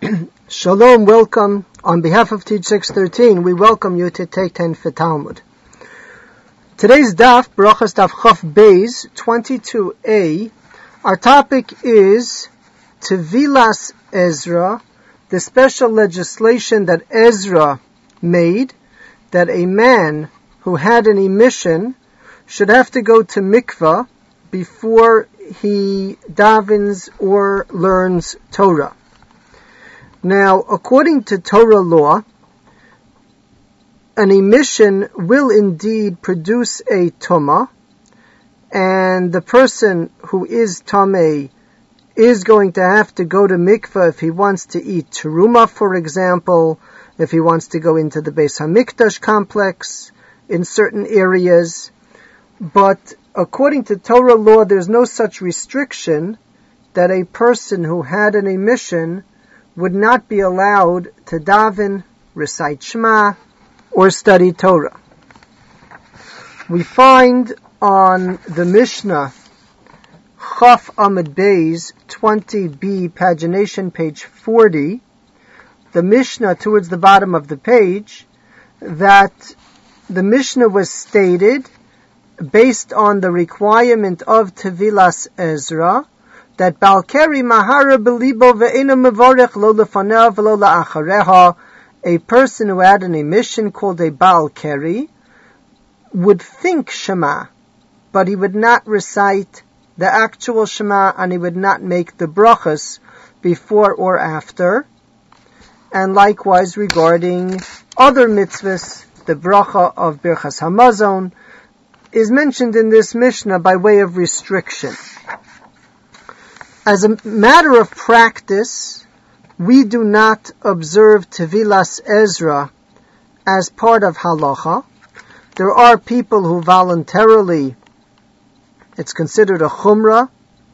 Shalom, welcome. On behalf of Teach 613, we welcome you to Take 10 for Talmud. Today's daf, Brachas Daf Chaf Beis 22a, our topic is Tevilas Ezra, the special legislation that Ezra made, that a man who had an emission should have to go to mikvah before he davens or learns Torah. Now, according to Torah law, an emission will indeed produce a tumah, and the person who is tameh is going to have to go to mikvah if he wants to eat teruma, for example, if he wants to go into the Beis Hamikdash complex in certain areas. But according to Torah law, there's no such restriction that a person who had an emission would not be allowed to daven, recite Shema, or study Torah. We find on the Mishnah, Chaf Amud Beis 20b, pagination page 40, the Mishnah towards the bottom of the page, that the Mishnah was stated based on the requirement of Tevilas Ezra, that Balkeri Mahara Belibo Ve'ena Mevorech Lo Lefaneh V'Lo La'achareha, a person who had an emission called a Balkeri, would think Shema, but he would not recite the actual Shema, and he would not make the brachas before or after. And likewise regarding other mitzvahs, the bracha of Birchas Hamazon is mentioned in this Mishnah by way of restriction. As a matter of practice, we do not observe Tevilas Ezra as part of halacha. There are people who voluntarily, it's considered a chumrah.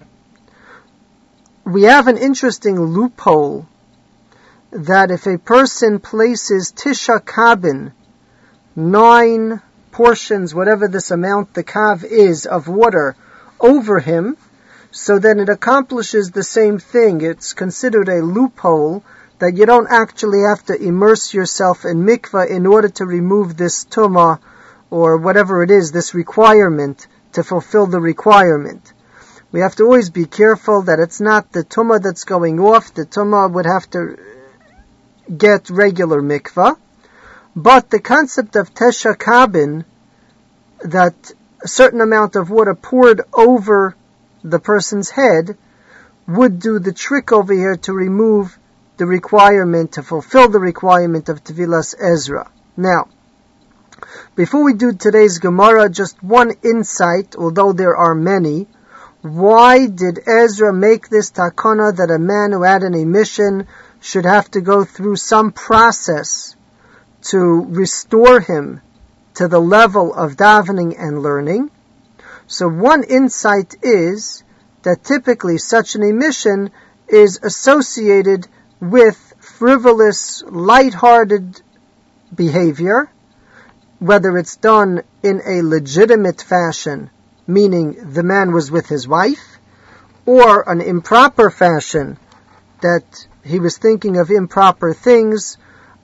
We have an interesting loophole that if a person places tisha kabin, 9 portions, whatever this amount the kav is, of water over him, so then it accomplishes the same thing. It's considered a loophole that you don't actually have to immerse yourself in mikvah in order to remove this tumah, or whatever it is, this requirement, to fulfill the requirement. We have to always be careful that it's not the tumah that's going off. The tumah would have to get regular mikvah. But the concept of tesha kabin, that a certain amount of water poured over the person's head, would do the trick over here to remove the requirement, to fulfill the requirement of Tevilas Ezra. Now, before we do today's Gemara, just one insight, although there are many. Why did Ezra make this takana that a man who had an emission should have to go through some process to restore him to the level of davening and learning? So one insight is that typically such an emission is associated with frivolous, light-hearted behavior, whether it's done in a legitimate fashion, meaning the man was with his wife, or an improper fashion, that he was thinking of improper things,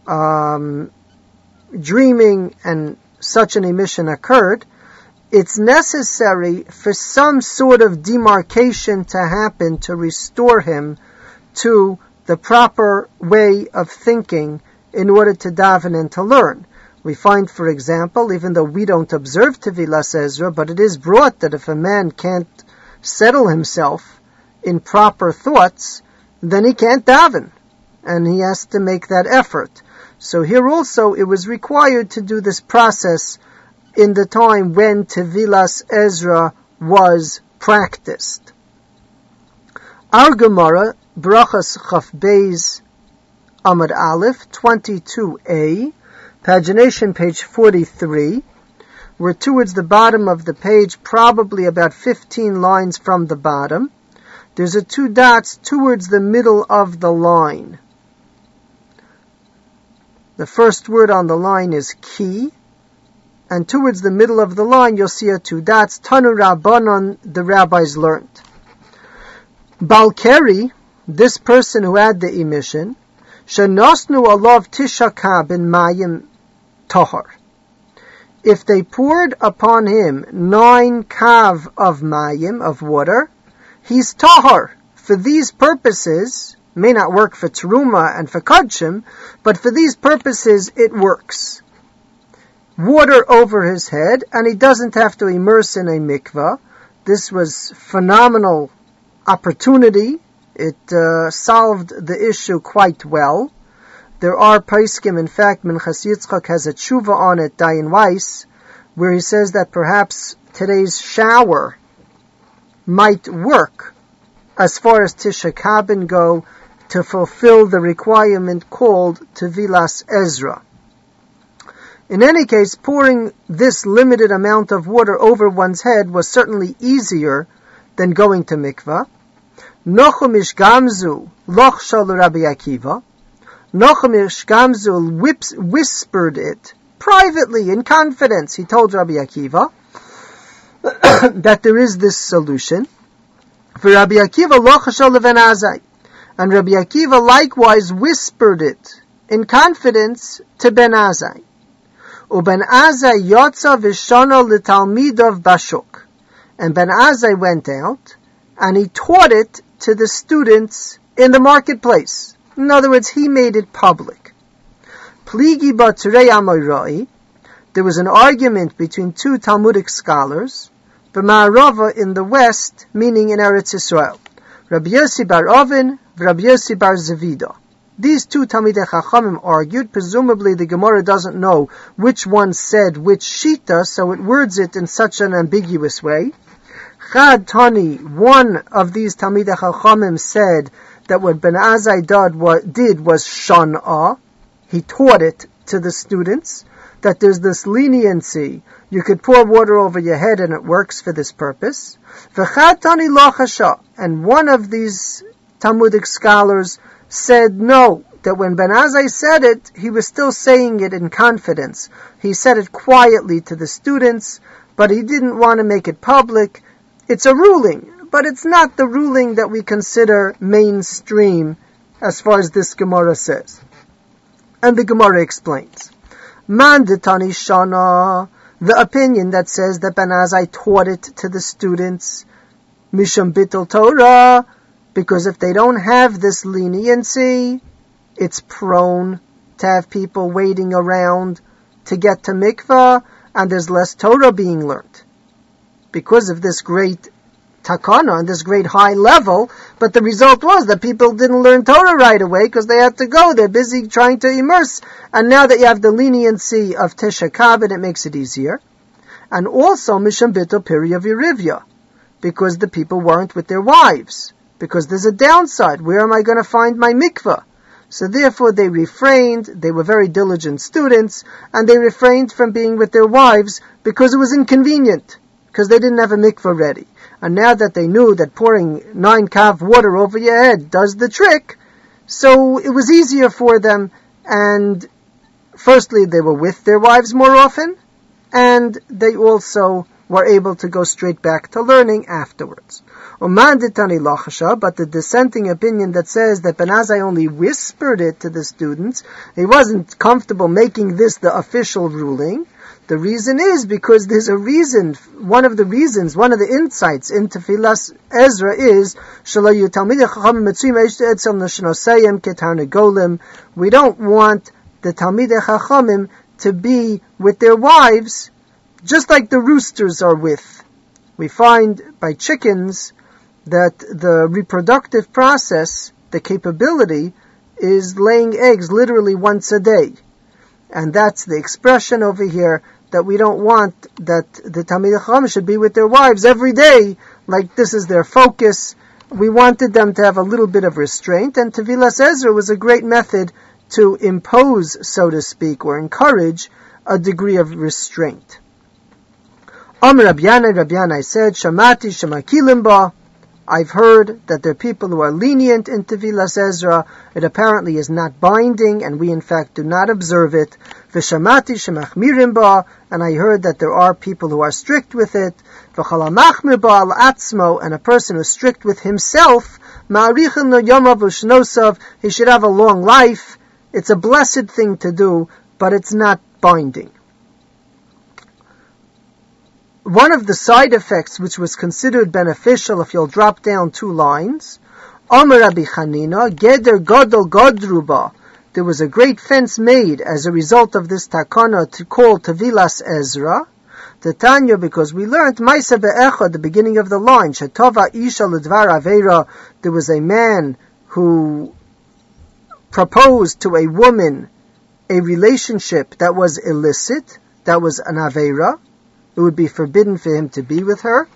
dreaming, and such an emission occurred. It's necessary for some sort of demarcation to happen to restore him to the proper way of thinking in order to daven and to learn. We find, for example, even though we don't observe Tevilas Ezra, but it is brought that if a man can't settle himself in proper thoughts, then he can't daven, and he has to make that effort. So here also it was required to do this process in the time when Tevilas Ezra was practiced. Our Gemara, Brachas Chaf Beis Amud Aleph 22a, pagination page 43. We're towards the bottom of the page, probably about 15 lines from the bottom. There's a 2 dots towards the middle of the line. The first word on the line is ki, and towards the middle of the line you'll see 2 dots, Tanu Rabbanon, the rabbis learned. Balkeri, this person who had the emission, Shenosnu alav tisha kabin mayim tahar. If they poured upon him 9 kav of mayim, of water, he's tahar. For these purposes, may not work for teruma and for kodshim, but for these purposes it works. Water over his head, and he doesn't have to immerse in a mikvah. This was phenomenal opportunity. It solved the issue quite well. There are poskim, in fact, Minchas Yitzchak has a tshuva on it, Dayan Weiss, where he says that perhaps today's shower might work as far as Tisha Kabin go to fulfill the requirement called Tevilas Ezra. In any case, pouring this limited amount of water over one's head was certainly easier than going to mikvah. Nochumish Gamzu loch shalu Rabbi Akiva. Nochumish Gamzu whispered it privately in confidence. He told Rabbi Akiva that there is this solution. For Rabbi Akiva loch shalu ben Azai. And Rabbi Akiva likewise whispered it in confidence to Ben Azai. Uben Azai yotza v'shana l'talmidov bashuk. And Ben Azai went out and he taught it to the students in the marketplace. In other words, he made it public. Pligi b'turei amorai. There was an argument between 2 Talmudic scholars, b'ma'arava in the west, meaning in Eretz Yisrael. Rabbi Yossi bar Ovin, Rabbi Yossi bar Zevida. These 2 Talmidei Chachamim argued. Presumably the Gemara doesn't know which one said which shita, so it words it in such an ambiguous way. Chad Tani, one of these Talmidei Chachamim, said that what Ben Azai did was Shan'ah. He taught it to the students, that there's this leniency. You could pour water over your head and it works for this purpose. V'chad Tani lo chasha. And one of these Talmudic scholars said no, that when Ben Azai said it, he was still saying it in confidence. He said it quietly to the students, but he didn't want to make it public. It's a ruling, but it's not the ruling that we consider mainstream as far as this Gemara says. And the Gemara explains. Mandatani Shana, the opinion that says that Ben Azai taught it to the students, Misham Bittul Torah, because if they don't have this leniency, it's prone to have people waiting around to get to mikvah, and there's less Torah being learned. Because of this great takana and this great high level, but the result was that people didn't learn Torah right away because they had to go. They're busy trying to immerse. And now that you have the leniency of Tisha Kabin, it makes it easier. And also, Misham Bittul Pirya Virivya, because the people weren't with their wives. Because there's a downside. Where am I going to find my mikvah? So therefore they refrained. They were very diligent students, and they refrained from being with their wives because it was inconvenient, because they didn't have a mikvah ready. And now that they knew that pouring 9 kav water over your head does the trick, so it was easier for them. And firstly, they were with their wives more often, and they also were able to go straight back to learning afterwards. But the dissenting opinion that says that Ben Azai only whispered it to the students, he wasn't comfortable making this the official ruling. The reason is because there's a reason. One of the insights into Tevilas Ezra is we don't want the Talmidei Chachamim to be with their wives just like the roosters are with. We find by chickens that the reproductive process, the capability, is laying eggs literally once a day. And that's the expression over here, that we don't want that the Talmidei Chachamim should be with their wives every day, like this is their focus. We wanted them to have a little bit of restraint, and Tevilas Ezra was a great method to impose, so to speak, or encourage a degree of restraint. Rabbi Yanai said, Shamati Shemakilim ba. I've heard that there are people who are lenient in Tevilas Ezra. It apparently is not binding, and we in fact do not observe it. V'shamati shemachmirim ba, and I heard that there are people who are strict with it. V'chalamachmir ba al atzmo, and a person who is strict with himself, ma'arichin lo yomav u'shnosav, he should have a long life, It's a blessed thing to do, but it's not binding. One of the side effects which was considered beneficial, if you'll drop down 2 lines, Omer Rabbi Chanina, Geder Godol Godruba, there was a great fence made as a result of this takana to call Tevilas Ezra, Tanya, because we learned Maisa Be'echa at the beginning of the line, Shetova Isha L'Dvar Aveira, there was a man who proposed to a woman a relationship that was illicit, that was an Aveira. It would be forbidden for him to be with her.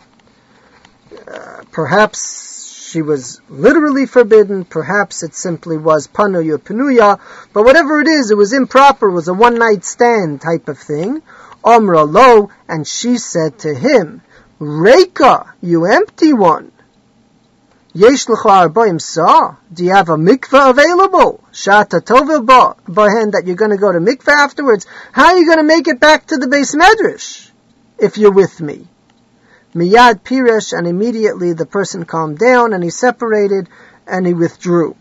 Perhaps she was literally forbidden, perhaps it simply was panuya panuya, but whatever it is, it was improper, it was a one-night stand type of thing. Omra lo, and she said to him, Reika, you empty one. Yesh l'cha arbaim sa, do you have a mikveh available? Shata tova bahen, that you're going to go to mikveh afterwards. How are you going to make it back to the Beis Medrash if you're with me? Miyad piresh, and immediately the person calmed down and he separated and he withdrew.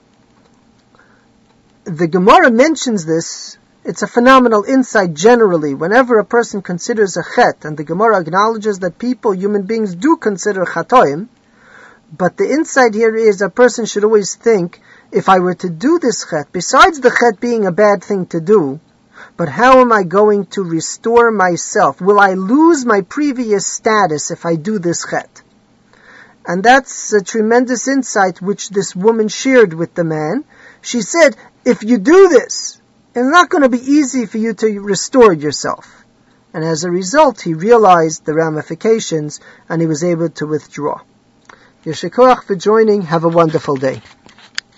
The Gemara mentions this. It's a phenomenal insight generally. Whenever a person considers a chet, and the Gemara acknowledges that people, human beings, do consider chatoim, but the insight here is a person should always think, if I were to do this chet, besides the chet being a bad thing to do, but how am I going to restore myself? Will I lose my previous status if I do this chet? And that's a tremendous insight which this woman shared with the man. She said, if you do this, it's not going to be easy for you to restore yourself. And as a result, he realized the ramifications and he was able to withdraw. Yeshikoach for joining. Have a wonderful day.